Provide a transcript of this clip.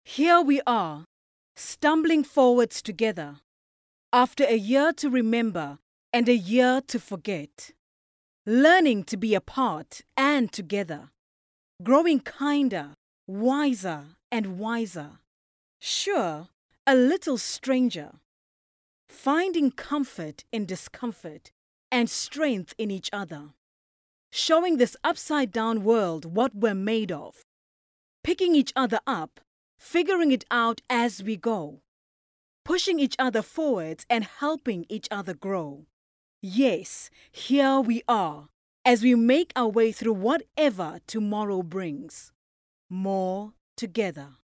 Here we are, stumbling forwards together, after a year to remember and a year to forget. Learning to be apart and together, growing kinder, wiser and wiser. Sure, a little stranger. Finding comfort in discomfort and strength in each other. Showing this upside down world what we're made of. Picking each other up, figuring it out as we go. Pushing each other forwards and helping each other grow. Yes, here we are, as we make our way through whatever tomorrow brings. More together.